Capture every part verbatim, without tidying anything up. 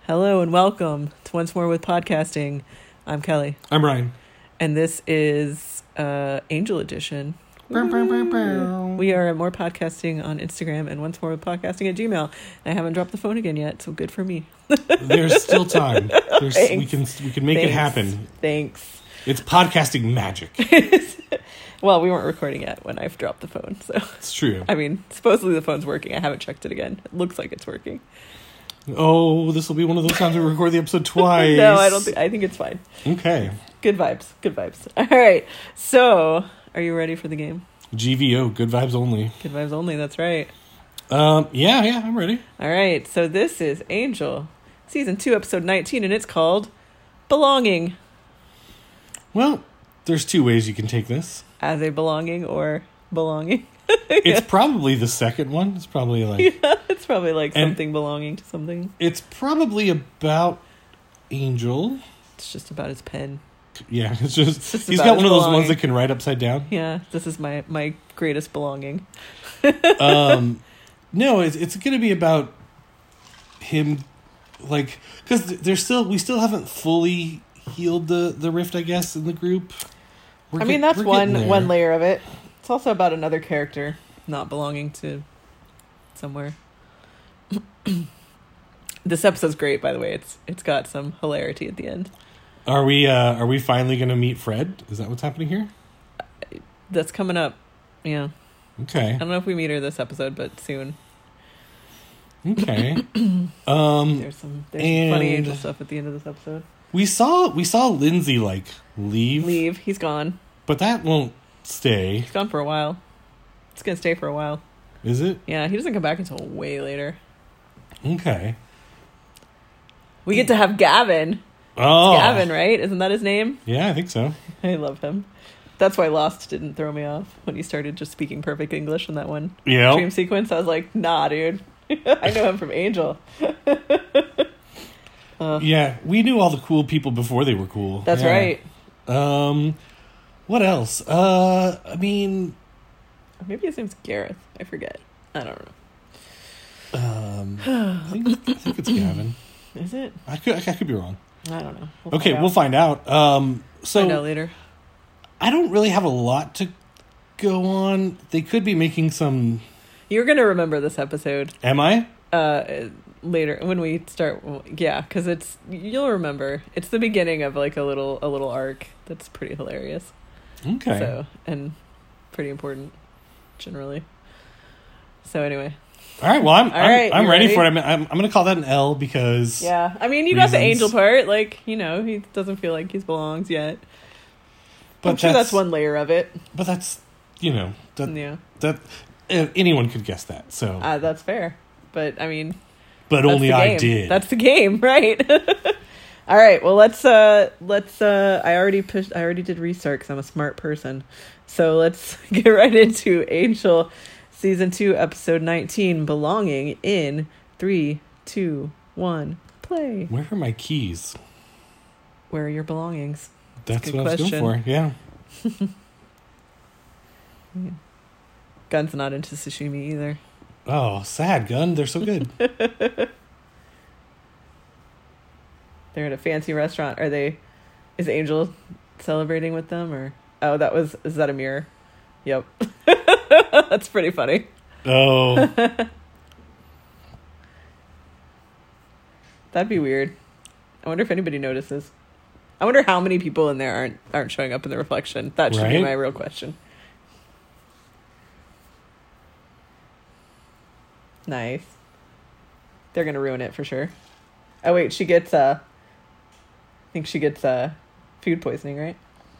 Hello and welcome to Once More with Podcasting. I'm Kelly. I'm Ryan. And this is uh, Angel Edition. Bow, bow, bow, bow. We are at More Podcasting on Instagram and Once More with Podcasting at Gmail. I haven't dropped the phone again yet, so good for me. There's still time. There's, we can we can make Thanks. it happen. Thanks. It's podcasting magic. Well, we weren't recording yet when I've dropped the phone, so. It's true. I mean, supposedly the phone's working. I haven't checked it again. It looks like it's working. Oh, this will be one of those times we record the episode twice. No, I don't think. I think it's fine. Okay. Good vibes. Good vibes. All right. So, are you ready for the game? G V O, good vibes only. Good vibes only. That's right. Um, yeah, yeah, I'm ready. All right. So this is Angel, season two, episode nineteen, and it's called "Belonging." Well, there's two ways you can take this. As a belonging or belonging. It's probably the second one. It's probably like Yeah, it's probably like And- something belonging to something. it's probably about Angel. It's just about his pen. Yeah, it's just, It's just he's about got his one of those belonging. ones that can write upside down. Yeah, this is my my greatest belonging. um no it's it's gonna be about him, like, because there's still we still haven't fully healed the the rift, I guess, in the group. We're I mean, get- that's we're one getting there. one layer of it. It's also about another character not belonging to somewhere. This episode's great, by the way. It's it's got some hilarity at the end. Are we uh are we finally gonna meet Fred? Is that what's happening here? That's coming up. Yeah. Okay. I don't know if we meet her this episode, but soon. Okay. um There's some there's some funny And- angel stuff at the end of this episode. we saw we saw Lindsay like leave, Leave. He's gone. but that won't stay, He's gone for a while. It's gonna stay for a while. is it? Yeah, he doesn't come back until way later. Okay. We get to have Gavin. Oh, Gavin, right? Isn't that his name? Yeah, I think so. I love him. That's why Lost didn't throw me off when he started just speaking perfect English in that one Yeah. dream sequence. I was like, nah, dude. I know him from Angel. uh, Yeah, we knew all the cool people before they were cool. that's Yeah. right. Um, what else? Uh, I mean, Maybe his name's Gareth. I forget. I don't know. um, I think, I think it's Gavin. Is it? I could, I could be wrong. I don't know. We'll Okay, find we'll out. find out. Um, Find out so later. I don't really have a lot to go on. They could be making some. You're gonna remember this episode Am I? uh, later when we start. Yeah, because it's you'll remember. It's the beginning of like a little a little arc that's pretty hilarious. Okay. So and pretty important generally. So anyway, All right. Well, I'm All I'm, right, I'm you ready, ready? for it. I'm, I'm I'm gonna call that an L because yeah. I mean, you got the Reasons. angel part. Like, you know, he doesn't feel like he belongs yet. But I'm sure that's one layer of it. But that's you know that Yeah, that uh, anyone could guess that. So, uh, that's fair. But I mean, but that's only the I game. did. That's the game, right? All right. Well, let's uh, let's. Uh, I already pushed. I already did restart because I'm a smart person. So let's get right into Angel, season two, episode nineteen, belonging in three, two, one, play. Where are my keys? Where are your belongings? That's good what I was question. going for. Yeah. Gun's not into sashimi either. Oh, sad Gun. They're so good. They're at a fancy restaurant. Are they? Is Angel celebrating with them or? Oh, that was. Is that a mirror? Yep. That's pretty funny. Oh, That'd be weird. I wonder if anybody notices. I wonder how many people in there aren't aren't showing up in the reflection. That should be Right? my real question. Nice. They're gonna ruin it for sure. Oh wait, she gets uh I think she gets uh food poisoning, right?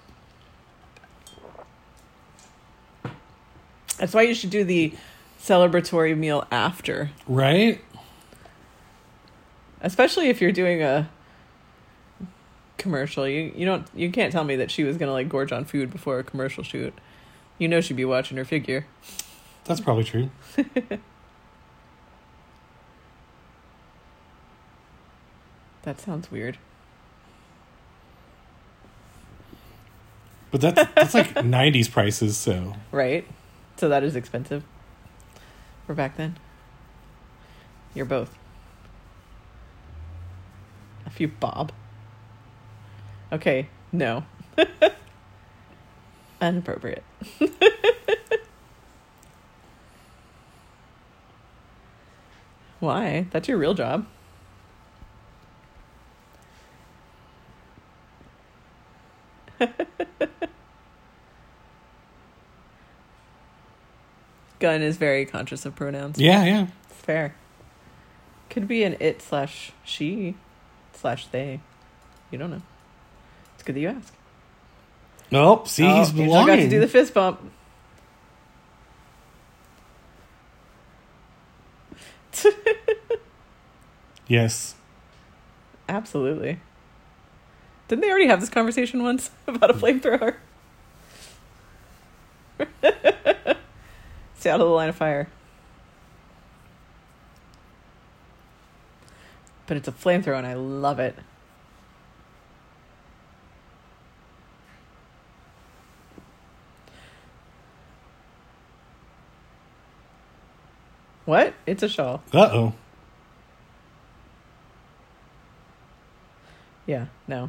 That's why you should do the celebratory meal after. right? Especially if you're doing a commercial. You you don't you can't tell me that she was gonna like gorge on food before a commercial shoot. You know she'd be watching her figure. That's probably true. That sounds weird. But that's that's like nineties prices, so Right? So that is expensive. For back then. You're both. off, you Bob. Okay, no. Inappropriate. Why? That's your real job. Gunn is very conscious of pronouns. Yeah, yeah. It's fair. Could be an it slash she slash they. You don't know. It's good that you ask. Nope. See, oh, he's Angel belonging. got to do the fist bump. Yes. Absolutely. Didn't they already have this conversation once about a flamethrower? Stay out of the line of fire. But it's a flamethrower and I love it. What? It's a shawl. Uh-oh. Yeah, no.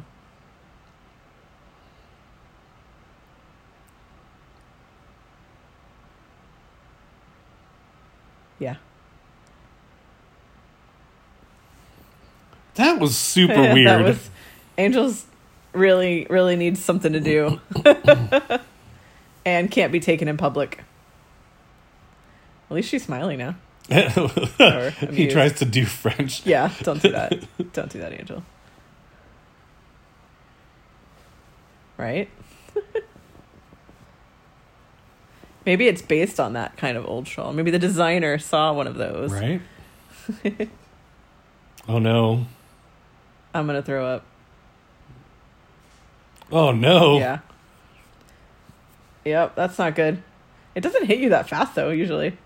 Yeah. That was super that weird. was, Angels really, really needs something to do. And can't be taken in public. At least she's smiling now. Or He amused. tries to do French. Yeah, don't do that. Don't do that, Angel. Right? Maybe it's based on that kind of old shawl. Maybe the designer saw one of those. Right? Oh, no. I'm going to throw up. Oh, no. Yeah. Yep, that's not good. It doesn't hit you that fast, though, usually.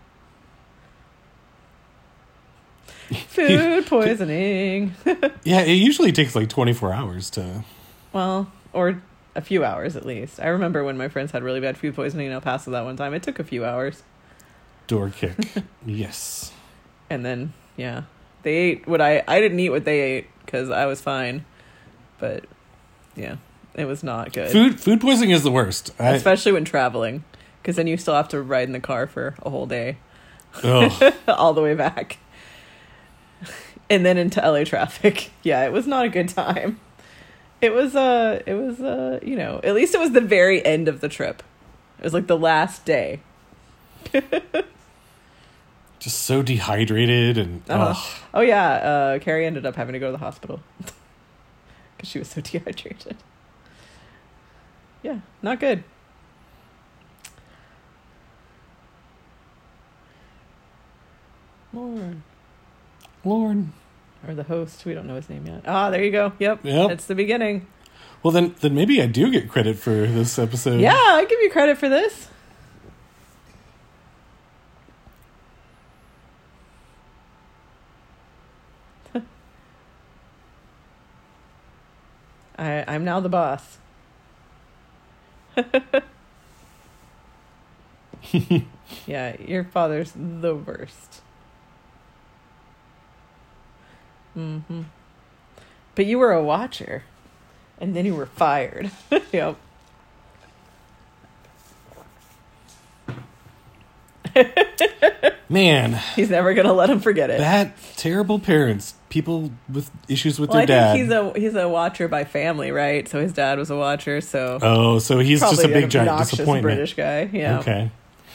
Food poisoning. Yeah, it usually takes like twenty-four hours to... Well, or a few hours at least. I remember when my friends had really bad food poisoning in El Paso that one time. It took a few hours. Door kick. Yes. And then, yeah. They ate what I... I didn't eat what they ate because I was fine. But, yeah. It was not good. Food food poisoning is the worst. I, Especially when traveling. Because then you still have to ride in the car for a whole day. oh, All the way back. And then into L A traffic. Yeah, it was not a good time. It was, uh, it was, uh, you know, at least it was the very end of the trip. It was like the last day. just so dehydrated and... Uh-huh. Oh. Oh, yeah. Uh, Carrie ended up having to go to the hospital. Because she was so dehydrated. Yeah, not good. Lord. Lord. Or the host. We don't know his name yet. Ah, there you go. Yep. Yep. It's the beginning. Well, then, then maybe I do get credit for this episode. Yeah, I give you credit for this. I, I'm now the boss. Yeah, your father's the worst. Mm-hmm. But you were a watcher. And then you were fired. Yep. Man. He's never going to let him forget it. That terrible parents. People with issues with Well, their I dad. think he's a he's a watcher by family, right? So his dad was a watcher, so Oh, so he's just a probably big an giant obnoxious disappointment. British guy. Yeah. Okay.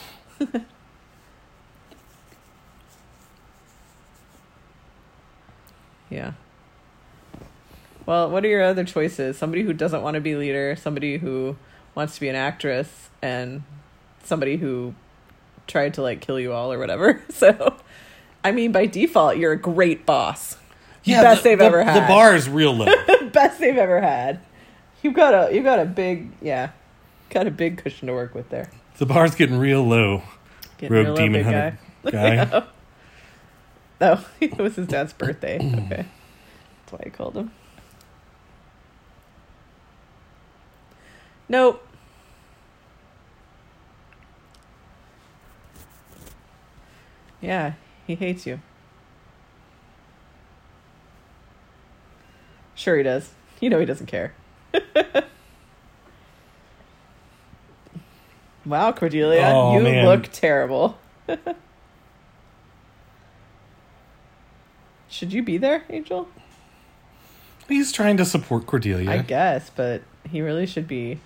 Yeah. Well, what are your other choices? Somebody who doesn't want to be leader, somebody who wants to be an actress, and somebody who tried to like kill you all or whatever. So, I mean, by default, you're a great boss. Yeah, Best the, they've the- ever had. The bar is real low. Best they've ever had. You've got a you've got a big yeah, got a big cushion to work with there. The bar's getting real low. Getting Rogue real low, demon big hunter guy. guy. Oh, it was his dad's birthday. Okay, that's why I called him. Nope. Yeah, he hates you. Sure he does. You know he doesn't care. Wow, Cordelia, Oh, you man. look terrible. Should you be there, Angel? He's trying to support Cordelia. I guess, but he really should be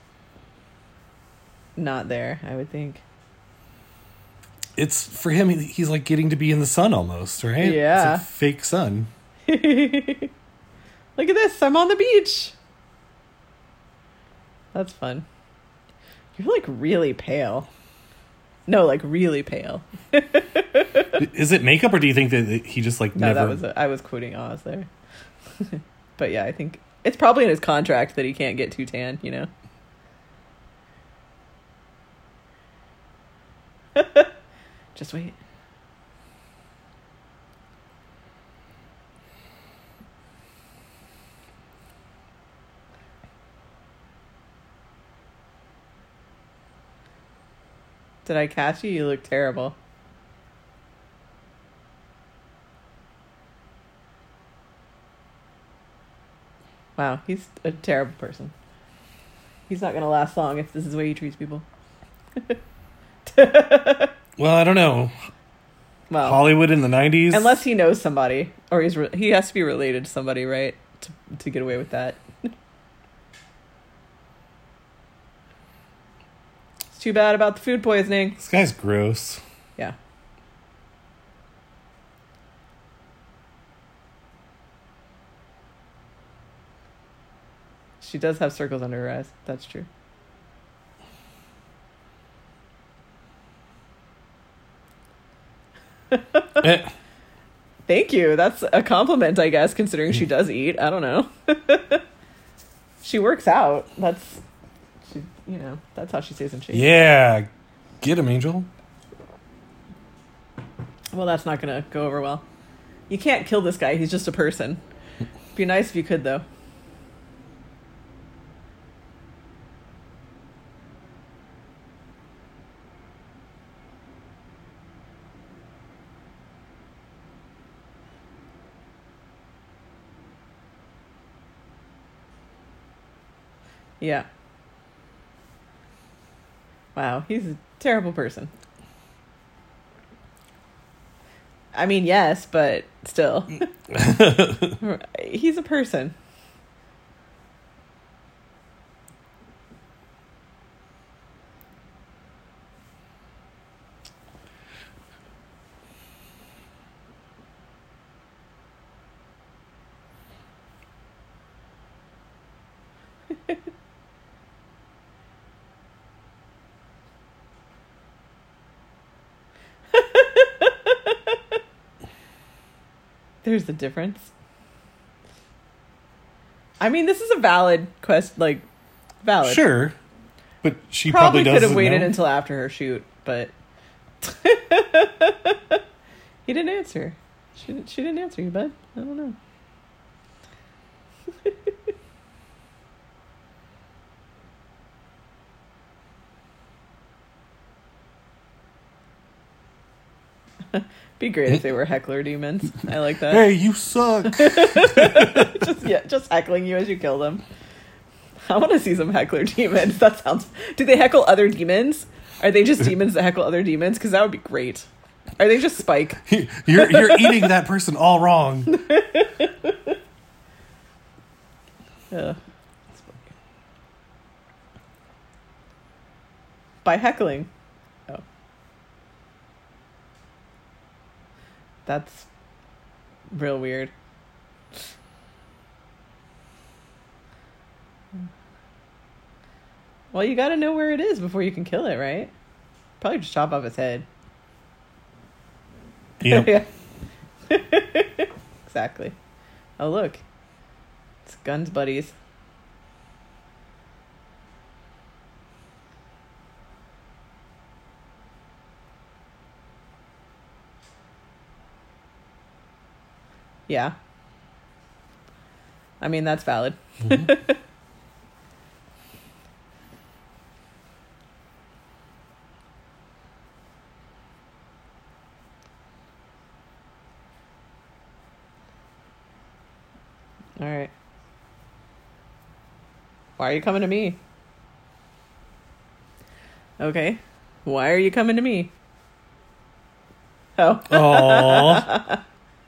not there, I would think. It's for him, he's like getting to be in the sun almost, right? Yeah. It's like fake sun. Look at this, I'm on the beach. That's fun. You're like really pale. No, like really pale. Is it makeup, or do you think that he just like No, never? that was a, I was quoting Oz there. But yeah, I think it's probably in his contract that he can't get too tan, you know? Just wait. Did I catch you? You look terrible. Wow, he's a terrible person. He's not going to last long if this is the way he treats people. Well, I don't know. Well, Hollywood in the nineties. unless he knows somebody, or he's re- he has to be related to somebody, right? To to get away with that. It's too bad about the food poisoning. This guy's gross. Yeah. She does have circles under her eyes. That's true. Eh. Thank you. That's a compliment, I guess, considering she does eat. I don't know. She works out. That's, she, you know, that's how she stays in shape. Yeah. Get him, Angel. Well, that's not going to go over well. You can't kill this guy. He's just a person. Be nice if you could, though. Yeah. Wow, he's a terrible person. I mean, yes, but still. He's a person. There's a difference. I mean, this is a valid quest, like, valid. Sure. But she Probably, probably, could have doesn't waited know. until after her shoot, but he didn't answer. She didn't, she didn't answer you, bud. I don't know. Be great if they were heckler demons. I like that. Hey, you suck. just yeah, just heckling you as you kill them. I want to see some heckler demons. That sounds. Do they heckle other demons? Are they just demons that heckle other demons? Because that would be great. Are they just Spike? you're you're eating that person all wrong. Yeah. By heckling. Oh. That's real weird. Well, you gotta know where it is before you can kill it, right? Probably just chop off its head. Yep. Yeah. Exactly. Oh, look. It's Guns Buddies. Yeah. I mean, that's valid. Mm-hmm. All right. Why are you coming to me? Okay. Why are you coming to me? Oh. Aww.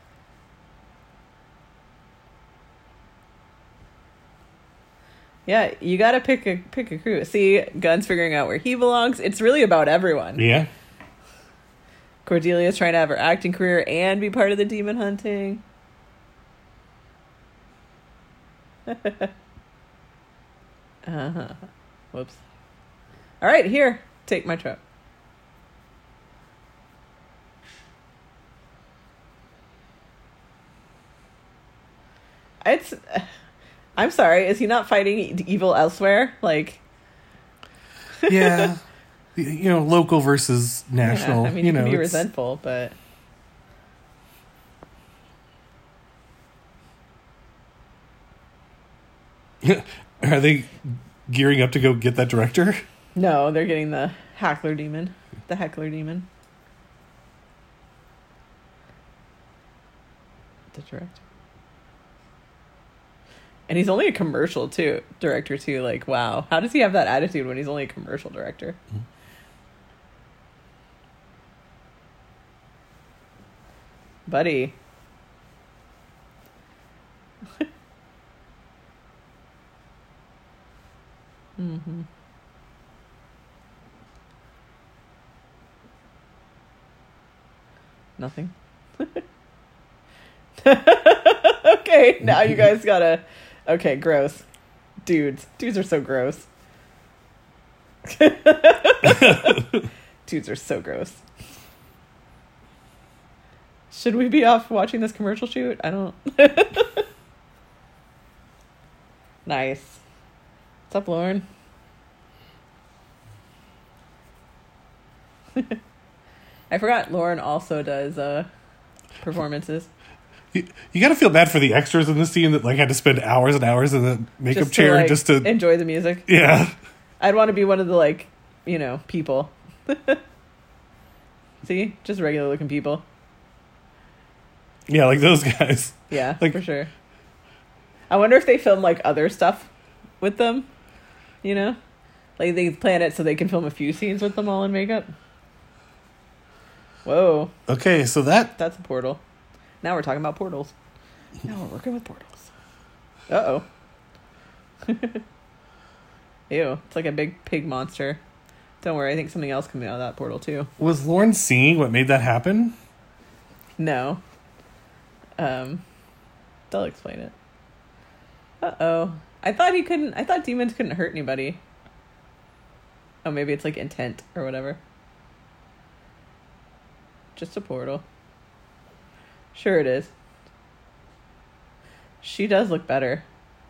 Yeah, you gotta pick a pick a crew. See, Gunn's figuring out where he belongs. It's really about everyone. Yeah. Cordelia's trying to have her acting career and be part of the demon hunting. uh-huh. Whoops. All right, here. Take my truck. It's... I'm sorry, is he not fighting evil elsewhere? Like... Yeah. You know, local versus national. Yeah, I mean, you you know, can be it's... resentful, but... Are they gearing up to go get that director? No, they're getting the Hackler demon. The Heckler demon. The director. And he's only a commercial too director too. Like, wow. How does he have that attitude when he's only a commercial director? Mm-hmm. Buddy. mm-hmm. Nothing. Okay, now you guys gotta... Okay, gross. Dudes. Dudes are so gross. Dudes are so gross. Should we be off watching this commercial shoot? I don't... Nice. What's up, Lauren? I forgot Lauren also does uh, performances. You, you gotta feel bad for the extras in the scene that like had to spend hours and hours in the makeup just chair to, like, just to enjoy the music. Yeah. I'd want to be one of the like, you know, people. See? Just regular looking people. Yeah, like those guys. Yeah, like, for sure. I wonder if they film like other stuff with them. You know? Like they plan it so they can film a few scenes with them all in makeup. Whoa. Okay, so that... That's a portal. Now we're talking about portals. Now we're working with portals. Uh-oh. Ew. It's like a big pig monster. Don't worry, I think something else coming out of that portal, too. Was Lauren seeing what made that happen? No. Um, they'll explain it. Uh-oh. I thought he couldn't... I thought demons couldn't hurt anybody. Oh, maybe it's like intent or whatever. Just a portal. Sure it is. She does look better.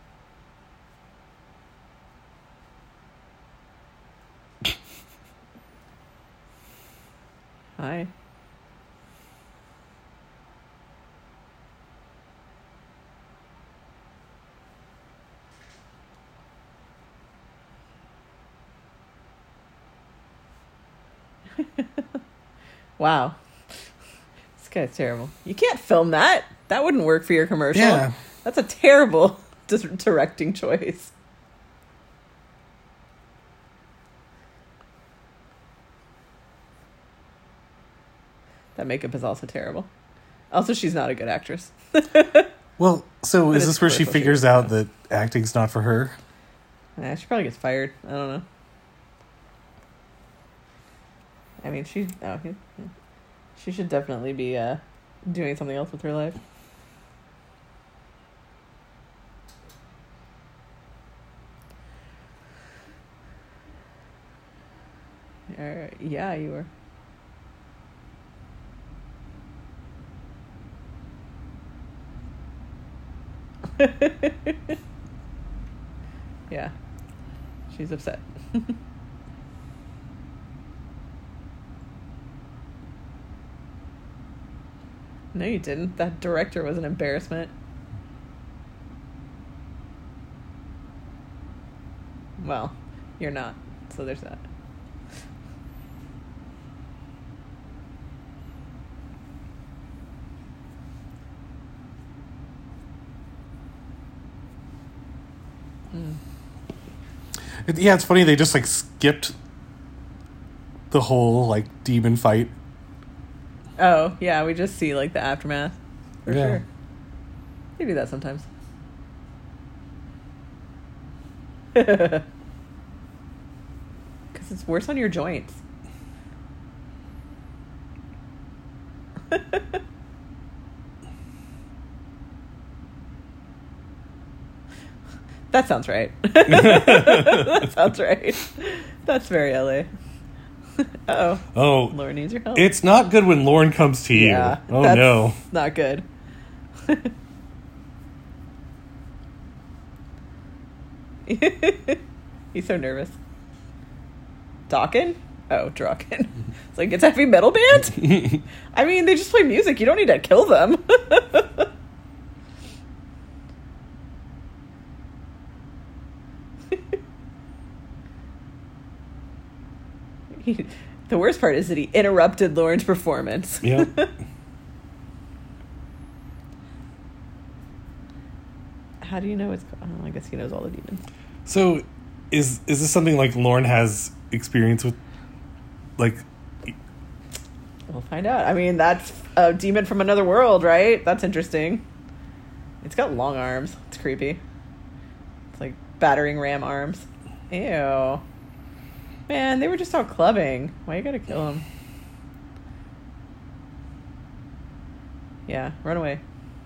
Hi. Wow. This guy's terrible. You can't film that. That wouldn't work for your commercial. Yeah. That's a terrible dis- directing choice. That makeup is also terrible. Also, she's not a good actress. Well, so But is it's this where she commercial figures shoot. out that acting's not for her? Yeah, she probably gets fired. I don't know. I mean, she... Oh, yeah. She should definitely be uh, doing something else with her life. Uh, yeah, you were. Yeah. She's upset. No, you didn't. That director was an embarrassment. Well, you're not. So there's that. Mm. It, yeah, it's funny they just like skipped the whole like demon fight. Oh, yeah, we just see like the aftermath. For Yeah. sure. They do that sometimes. Because it's worse on your joints. That sounds right. That sounds right. That's very L A. Uh-oh. Oh, Lauren needs your help. it's not good when Lauren comes to you. Yeah, Oh, that's no. not good. He's so nervous. Dawkin? Oh, Drawkin. It's like, it's a heavy metal band? I mean, they just play music. You don't need to kill them. He, the worst part is that he interrupted Lauren's performance. Yeah. How do you know it's... Oh, I guess he knows all the demons. So, is is this something like Lauren has experience with? Like, We'll find out. I mean, that's a demon from another world, right? That's interesting. It's got long arms. It's creepy. It's like battering ram arms. Ew. Man, they were just out clubbing. Why you gotta kill them? Yeah, run away.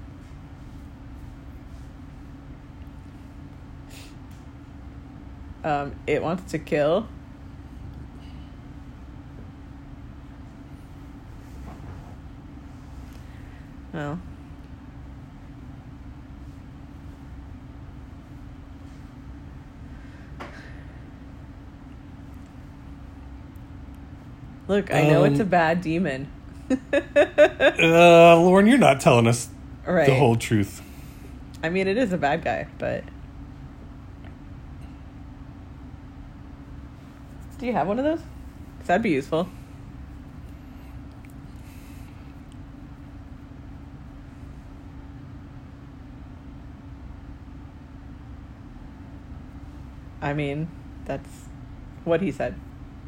Um, it wants to kill. Oh. Look, I know Um, it's a bad demon. uh, Lauren, you're not telling us Right. the whole truth. I mean, it is a bad guy, but... Do you have one of those? 'Cause that'd be useful. I mean, that's what he said.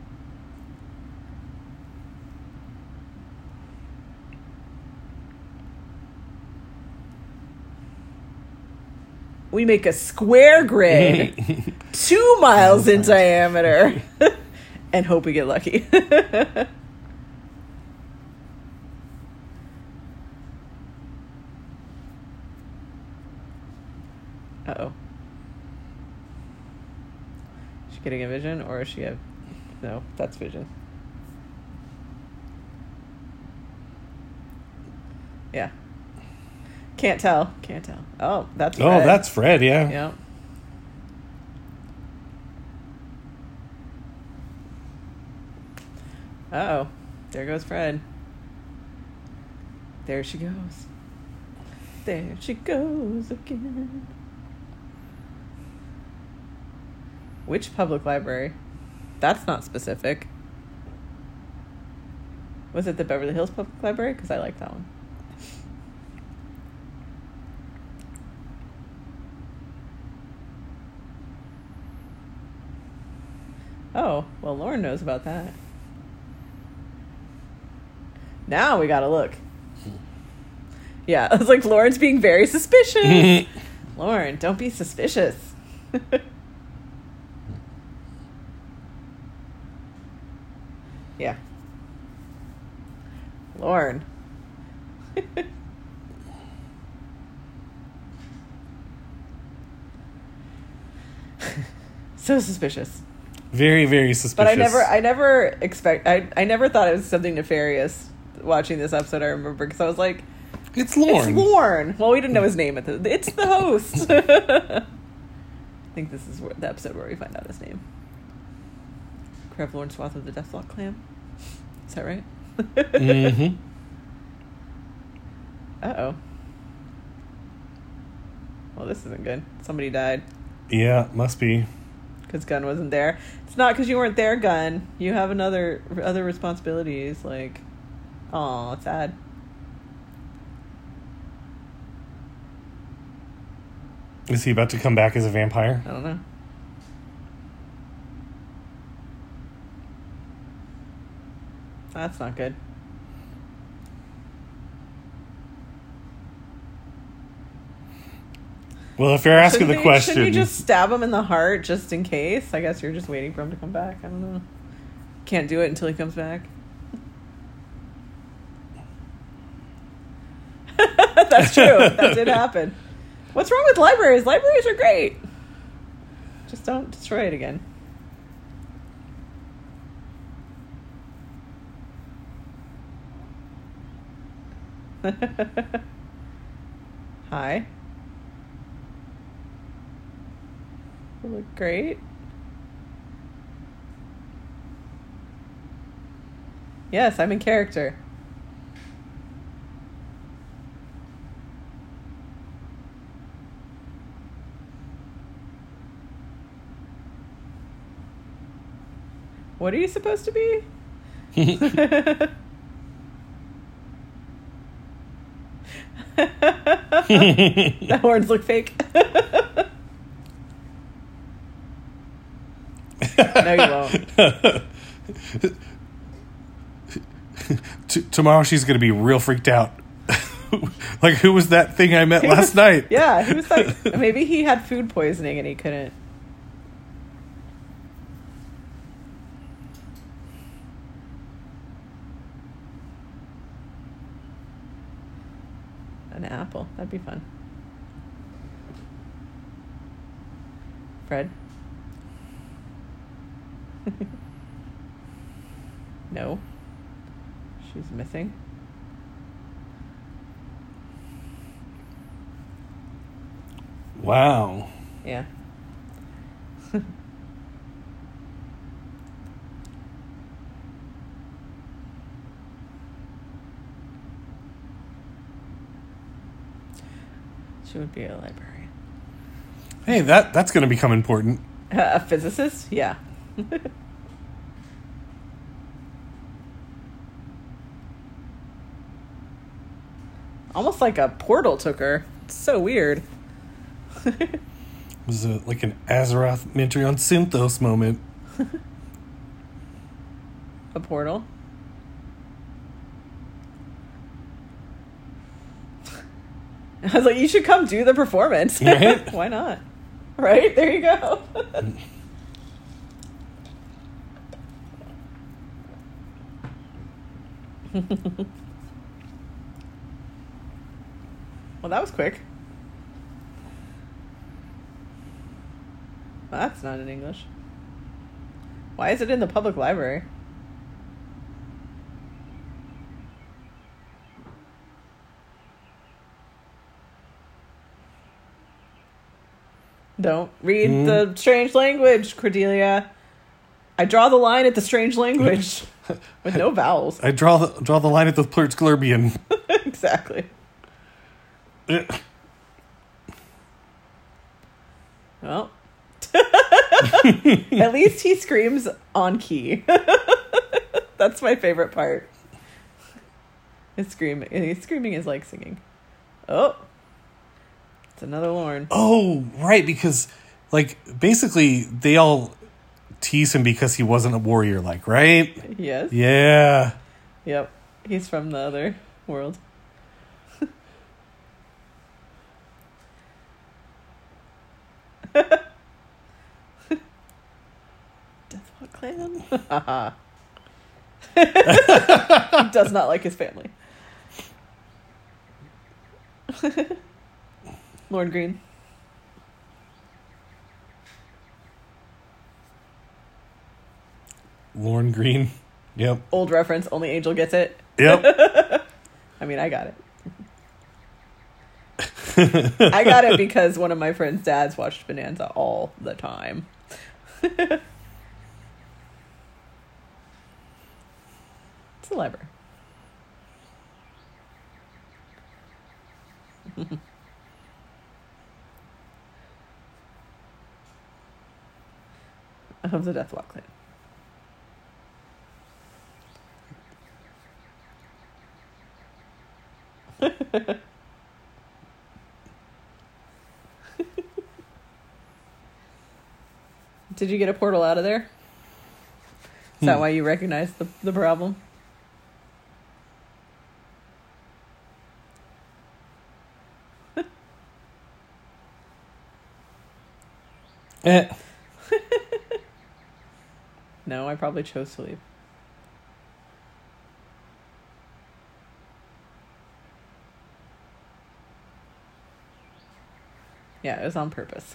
We make a square grid two miles in diameter and hope we get lucky. Uh-oh. Is she getting a vision or is she a... No, that's vision. Yeah. Can't tell. Can't tell. Oh, that's Fred. Oh, that's Fred, yeah. Yeah. Uh-oh. There goes Fred. There she goes. There she goes again. Which public library? That's not specific. Was it the Beverly Hills Public Library? Because I like that one. Oh, well, Lauren knows about that. Now we gotta look. Yeah, it's like Lauren's being very suspicious. Lauren, don't be suspicious. Yeah. Lauren. So suspicious. Very, very suspicious. But I never, I never expect, I, I never thought it was something nefarious watching this episode. I remember because I was like, It's Lauren. it's Lauren. Well, we didn't know his name at the. It's the host. I think this is where, the episode where we find out his name. Crevlorn Swath of the Deathlock Clan. Is that right? Mm-hmm. Uh oh. Well, this isn't good. Somebody died Yeah, must be. because Gunn wasn't there. It's not because you weren't there, Gunn. You have another other responsibilities. Like, oh, it's sad. Is he about to come back as a vampire? I don't know. That's not good. Well, if you're asking Shouldn't the they- question, shouldn't you just stab him in the heart just in case? I guess you're just waiting for him to come back. I don't know. Can't do it until he comes back. That's true. That did happen. What's wrong with libraries? Libraries are great. Just don't destroy it again. Hi. You look great. Yes, I'm in character. What are you supposed to be? The horns look fake. No, you won't. T- tomorrow she's going to be real freaked out. Like, who was that thing I met last night? Yeah, he was like, maybe he had food poisoning and he couldn't. An apple. That'd be fun. Fred? No. She's missing. Wow. Yeah. She would be a librarian. Hey, that that's going to become important. Uh, a physicist? Yeah. Almost like a portal took her. It's so weird. It was a, like an Azeroth Metreon Synthos moment. A portal? I was like, you should come do the performance. Right? Why not? Right? There you go. Well, that was quick. That's not in English. Why is it in the public library? Don't read Mm. the strange language, Cordelia. I draw the line at the strange language with no vowels. I draw the draw the line at the Plurch Glurbian. Exactly. Well, at least he screams on key. That's my favorite part. His scream, his screaming is like singing. Oh, it's another Lorne. Oh, right, because like basically they all tease him because he wasn't a warrior, like, right? Yes. Yeah. Yep. He's from the other world. Deathwalk Clan? Haha. He does not like his family. Lorne Green. Lorne Green. Yep. Old reference, only Angel gets it. Yep. I mean, I got it. I got it because one of my friend's dads watched Bonanza all the time. It's a library. Of the Deathwalk Clan. Did you get a portal out of there? Is that Hmm. why you recognize the, the problem? Eh. No, I probably chose to leave. Yeah, it was on purpose.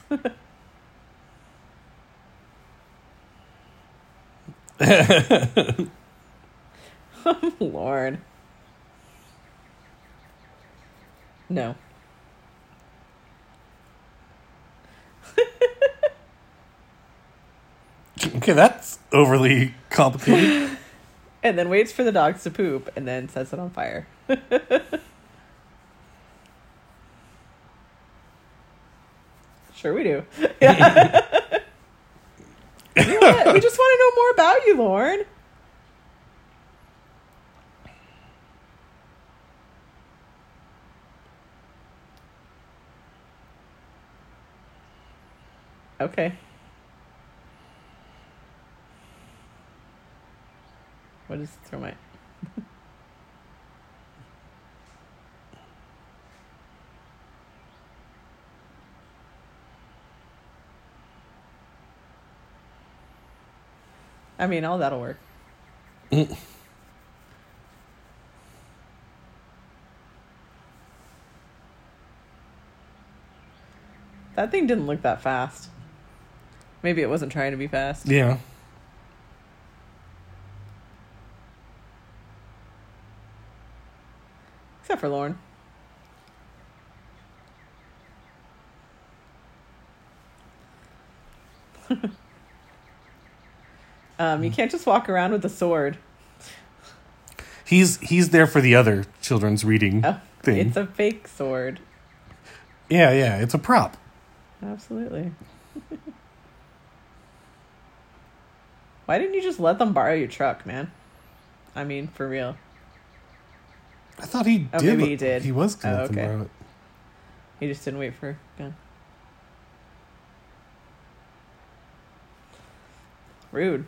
Lord. No. Okay, that's overly complicated. And then waits for the dogs to poop and then sets it on fire. Sure we do. Yeah. You know what? We just want to know more about you, Lauren. Okay. What is thermite? I mean, all that'll work. That thing didn't look that fast. Maybe it wasn't trying to be fast. Yeah. Except for Lauren. um, you can't just walk around with a sword. He's he's there for the other children's reading Oh, thing. it's a fake sword. Yeah, yeah, it's a prop. Absolutely. Why didn't you just let them borrow your truck, man? I mean, for real. I thought he Oh, did. maybe he did. He was going to Oh, let them okay. borrow it. He just didn't wait for a gun. Rude.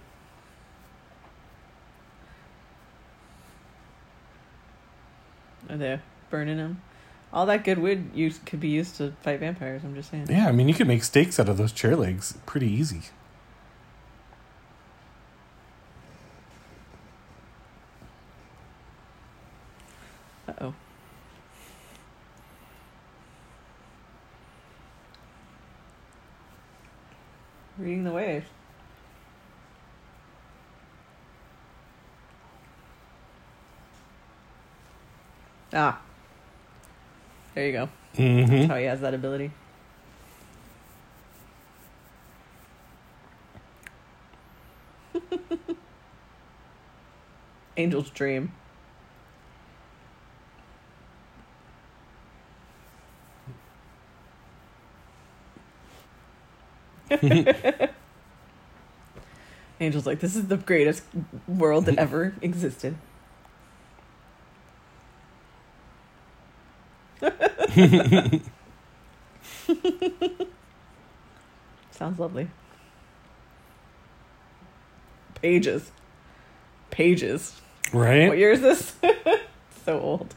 Are they burning him? All that good wood use could be used to fight vampires, I'm just saying. Yeah, I mean, you could make stakes out of those chair legs pretty easy. Uh-oh. Reading the waves. Ah. There you go. Mm-hmm. That's how he has that ability. Angel's dream. Angel's like, this is the greatest world that ever existed. Sounds lovely. Pages. Pages. Right? What year is this? So old.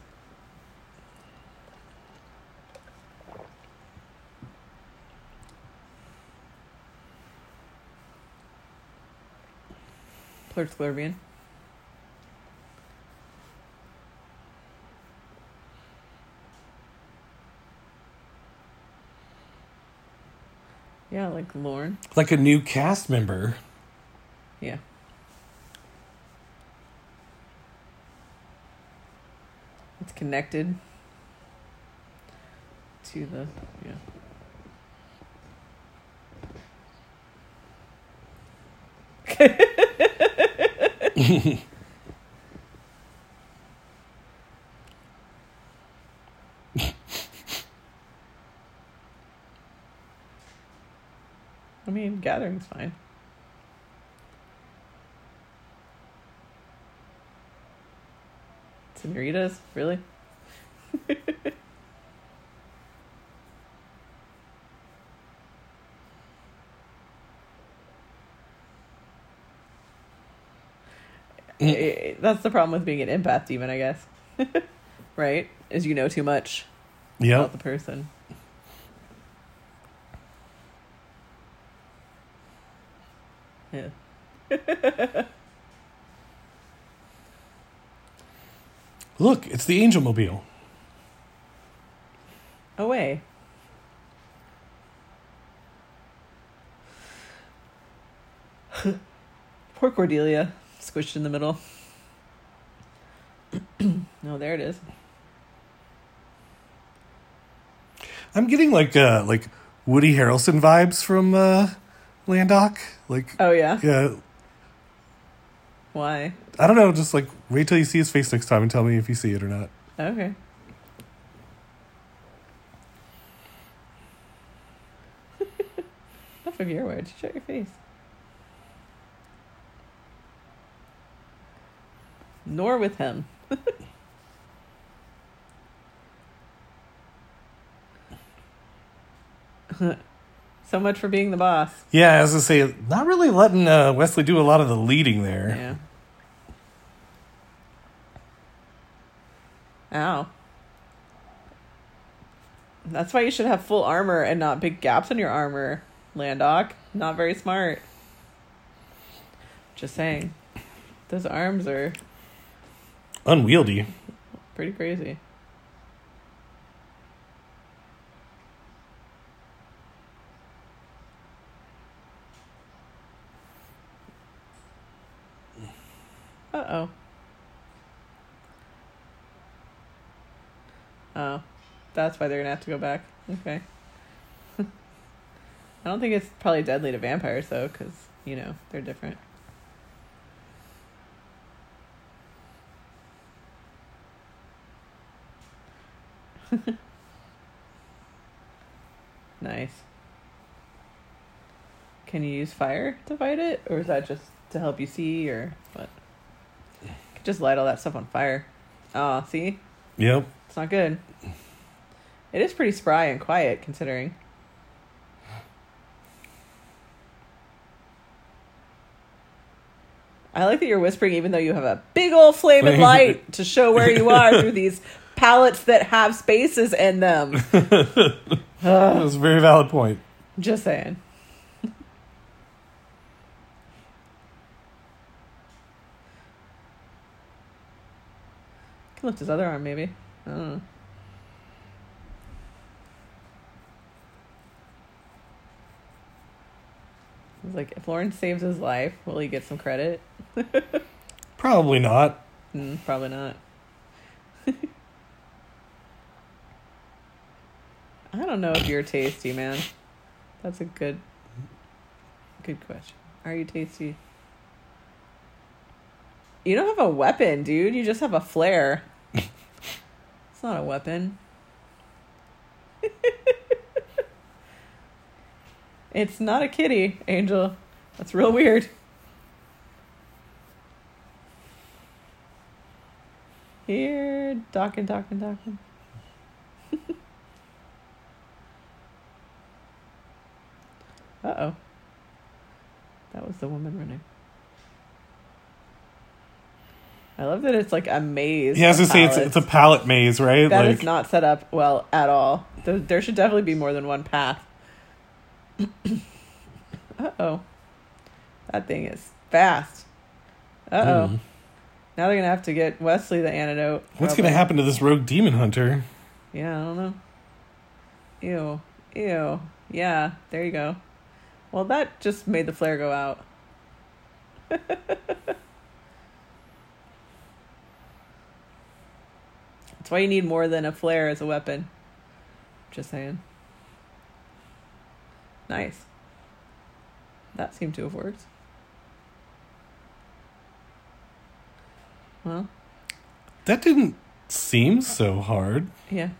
Plurthlurvian. Yeah, like Lauren. Like a new cast member. Yeah. It's connected to the, yeah. I mean, gathering's fine. Senoritas? Really? I- that's the problem with being an empath demon, I guess. Right? Is you know too much about Yep. the person. Yeah. Look, it's the Angel Mobile. Away. Poor Cordelia. Squished in the middle. No, there it is. I'm getting like uh like Woody Harrelson vibes from uh Landok. Like Oh, yeah? yeah. Why? I don't know, just like wait till you see his face next time and tell me if you see it or not. Okay. Enough of your words. Shut your face. Nor with him. So much for being the boss. Yeah, as I say, not really letting uh, Wesley do a lot of the leading there. Yeah. Ow. That's why you should have full armor and not big gaps in your armor, Landok. Not very smart. Just saying. Those arms are Unwieldy. pretty crazy. Uh-oh. Oh. That's why they're gonna have to go back. Okay. I don't think it's probably deadly to vampires, though, because, you know, they're different. Nice. Can you use fire to fight it? Or is that just to help you see, or what? You could just light all that stuff on fire. Oh, see? Yep. It's not good. It is pretty spry and quiet, considering. I like that you're whispering even though you have a big old flaming light to show where you are through these pallets that have spaces in them. That was a very valid point. Just saying. Can lift his other arm, maybe. I don't know. It's like, if Lawrence saves his life, will he get some credit? Probably not. Mm, probably not. I don't know if you're tasty, man. That's a good, good question. Are you tasty? You don't have a weapon, dude. You just have a flare. It's not a weapon. It's not a kitty, Angel. That's real weird. Here, docking, docking, docking. Uh-oh. That was the woman running. I love that it's like a maze. Yeah, I was of gonna say it's, pallets. it's a pallet maze, right? That like is not set up well at all. There, there should definitely be more than one path. Uh-oh. That thing is fast. Uh-oh. Mm. Now they're going to have to get Wesley the antidote. What's probably. gonna happen to this rogue demon hunter? Yeah, I don't know. Ew. Ew. Yeah, there you go. Well, that just made the flare go out. That's why you need more than a flare as a weapon. Just saying. Nice. That seemed to have worked. Well. That didn't seem so hard. Yeah.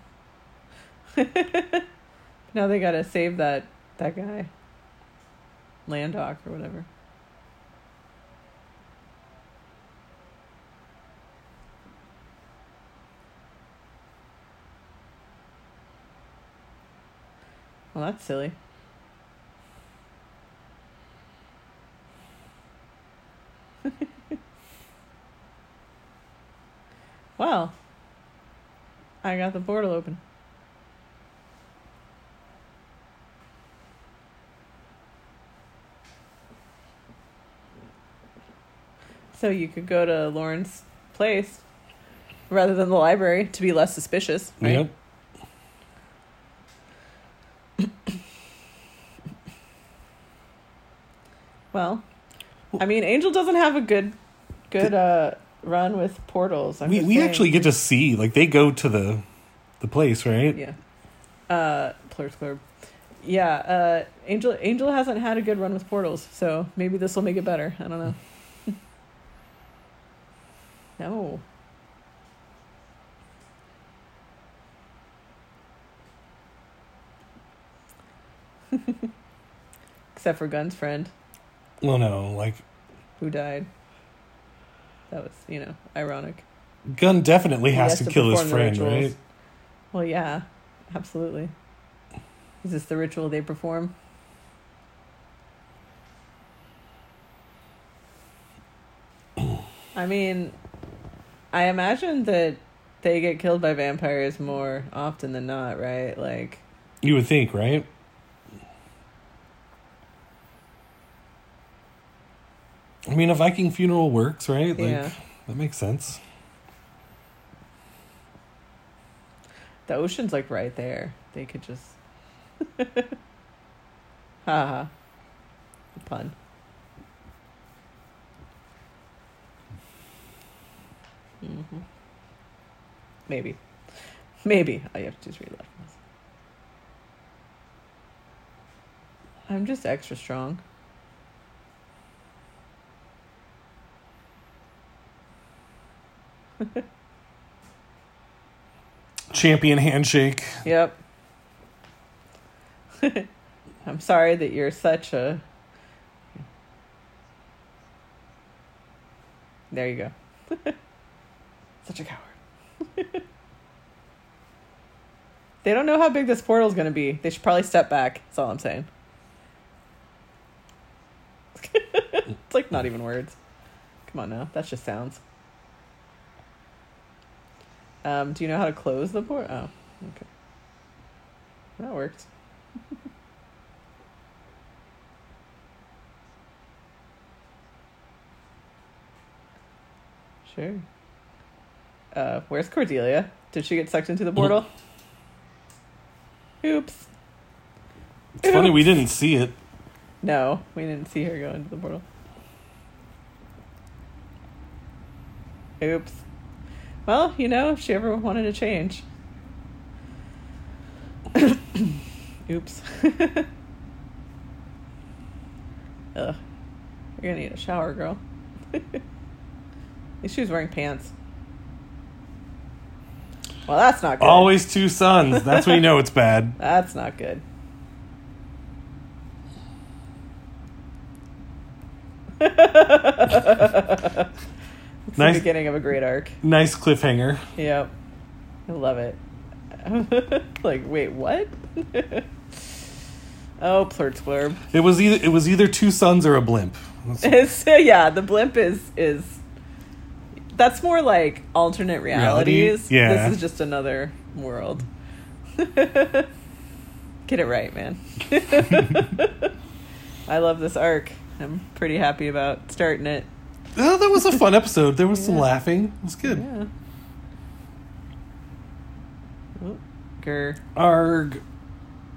Now they gotta save that that guy. Landok or whatever. Well, that's silly. Well, I got the portal open. So you could go to Lauren's place rather than the library to be less suspicious, right? Yep. Well, I mean, Angel doesn't have a good, good uh, run with portals. I'm we just we saying. actually get to see, like, they go to the the place, right? Yeah. Uh, Plurt's Club. Yeah. Uh, Angel Angel hasn't had a good run with portals, so maybe this will make it better. I don't know. No. Except for Gun's friend, Well, no, like, who died. That was, you know, ironic. Gun definitely He has, has to, to kill his perform the friend, rituals. right? Well, yeah, absolutely. Is this the ritual they perform? I mean, I imagine that they get killed by vampires more often than not, right? Like, You would think, right? I mean, a Viking funeral works, right? Like, Yeah. that makes sense. the ocean's like right there. They could just. Haha. Pun. Mm-hmm. Maybe. Maybe. I have to just read left. I'm just extra strong. Champion handshake. Yep. I'm sorry that you're such a... There you go. Such a coward. They don't know how big this portal's going to be. They should probably step back. That's all I'm saying. It's like not even words. Come on now. That's just sounds. Um, do you know how to close the portal? Oh, okay. That works. Sure. Uh, where's Cordelia? Did she get sucked into the portal? Oops. It's funny we didn't see it. No, we didn't see her go into the portal. Oops. Well, you know, if she ever wanted to change. Oops. Ugh. You're gonna need a shower, girl. At least she was wearing pants. Well, that's not good. Always two sons. That's when you know it's bad. That's not good. It's Nice. the beginning of a great arc. Nice cliffhanger. Yep. I love it. Like, wait, what? Oh, Plurt's Blurb. It was either it was either two sons or a blimp. That's- It's, yeah, the blimp is is that's more like alternate realities. Reality? Yeah. This is just another world. Get it right, man. I love this arc. I'm pretty happy about starting it. Oh, that was a fun episode. There was some Yeah. laughing. It was good. Yeah. Oh, grr. Arg.